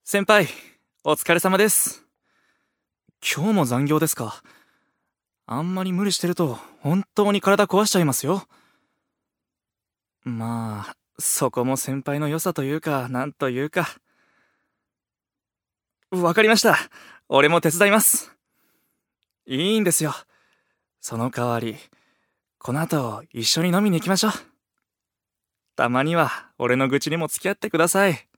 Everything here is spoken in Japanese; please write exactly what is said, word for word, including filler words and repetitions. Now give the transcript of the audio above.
先輩、お疲れ様です。今日も残業ですか？あんまり無理してると本当に体壊しちゃいますよ。まあ、そこも先輩の良さというか、なんというか。わかりました。俺も手伝います。いいんですよ。その代わり、この後一緒に飲みに行きましょう。たまには俺の愚痴にも付き合ってください。